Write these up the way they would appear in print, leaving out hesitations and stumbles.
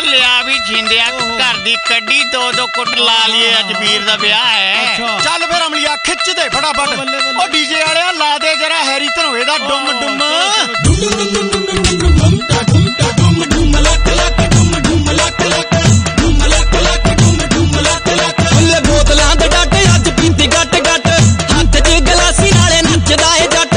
लिया भी छिंदिया घर दी कड्डी दो दो कुट ला लिए अज वीर दा ब्याह है। चल फिर अमलिया खिच दे फटाफट ओ डीजे वाले ला दे जरा हैरी धनोए दा डुम बोतलां दे डट अज पींदी गट गट हाथ च गलासी नाले नचदा ए जट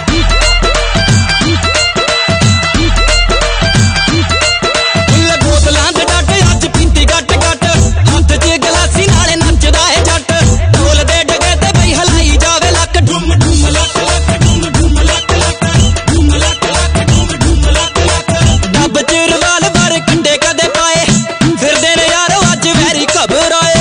बोतलां दे डट अज पींदी गट गट हाथ च गलासी नाले नचदा ए जट ढोल दे डगे ते बई हलाई जावे लक डुम डुम लक लक डुम डुम लक लक डुम लक लक डुम डुम लक लक डब च रिवाल्वर कंडे कदे पाए फिरदे ने यारो अज वैरी खबर आए।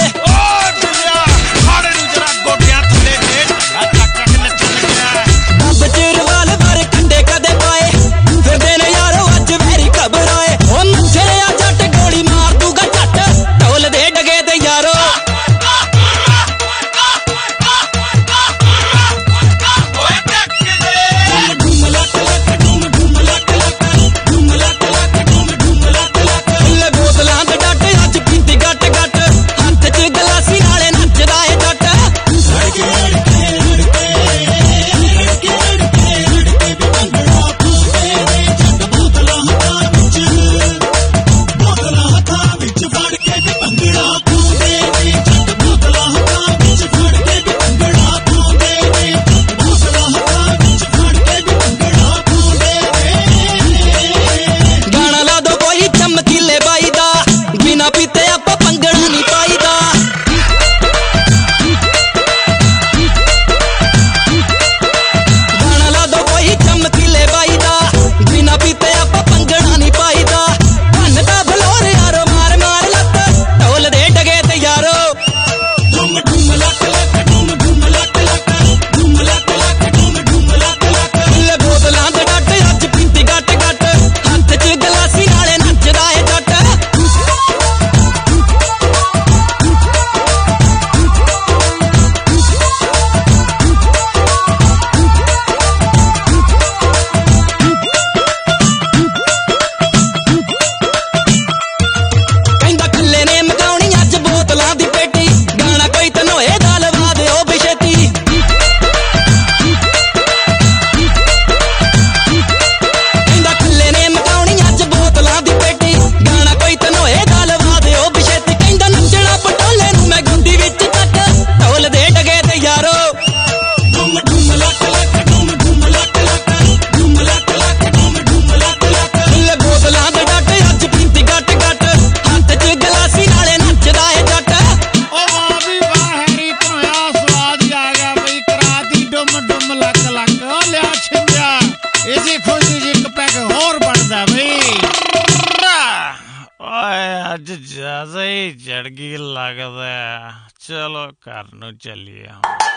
अज ज्यादा ही चढ़ गई लगदा, चलो घर नूं चलिए।